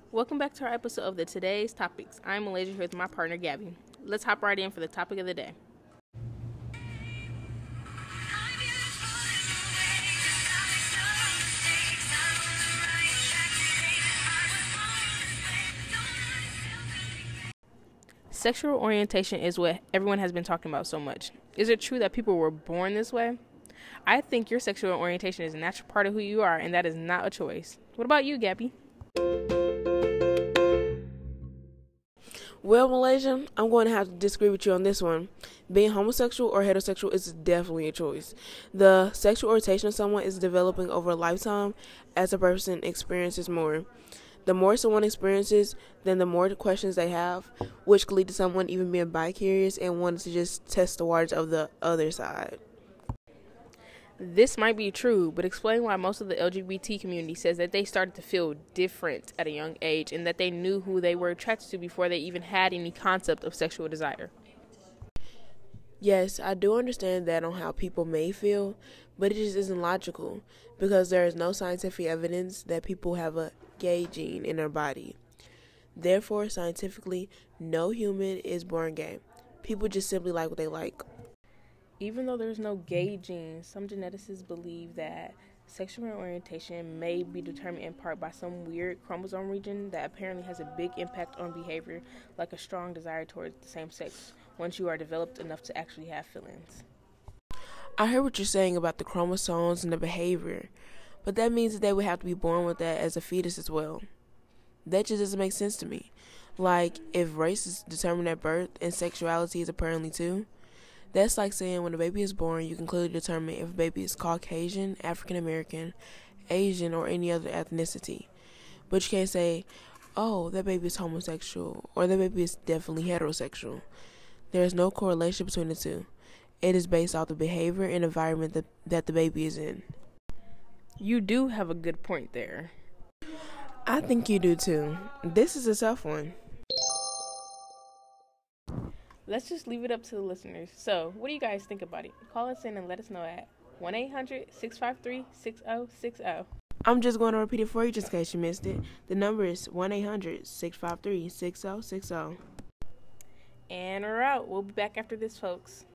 Welcome back to our episode of the Today's Topics. I'm Malaysia here with my partner Gabby. Let's hop right in for the topic of the day. Sexual orientation is what everyone has been talking about so much. Is it true that people were born this way? I think your sexual orientation is a natural part of who you are, and that is not a choice. What about you, Gabby? Well, Malaysia, I'm going to have to disagree with you on this one. Being homosexual or heterosexual is definitely a choice. The sexual orientation of someone is developing over a lifetime as a person experiences more. The more someone experiences, then the more the questions they have, which could lead to someone even being bi-curious and wanting to just test the waters of the other side. This might be true, but explain why most of the LGBT community says that they started to feel different at a young age and that they knew who they were attracted to before they even had any concept of sexual desire. Yes, I do understand that on how people may feel, but it just isn't logical because there is no scientific evidence that people have a gay gene in their body. Therefore, scientifically, no human is born gay. People just simply like what they like. Even though there's no gay gene, some geneticists believe that sexual orientation may be determined in part by some weird chromosome region that apparently has a big impact on behavior, like a strong desire towards the same sex once you are developed enough to actually have feelings. I heard what you're saying about the chromosomes and the behavior, but that means that they would have to be born with that as a fetus as well. That just doesn't make sense to me. Like, if race is determined at birth and sexuality is apparently too, that's like saying when a baby is born, you can clearly determine if a baby is Caucasian, African American, Asian, or any other ethnicity. But you can't say, oh, that baby is homosexual, or that baby is definitely heterosexual. There is no correlation between the two. It is based off the behavior and environment that the baby is in. You do have a good point there. I think you do too. This is a tough one. Let's just leave it up to the listeners. So, what do you guys think about it? Call us in and let us know at 1-800-653-6060. I'm just going to repeat it for you just in case you missed it. The number is 1-800-653-6060. And we're out. We'll be back after this, folks.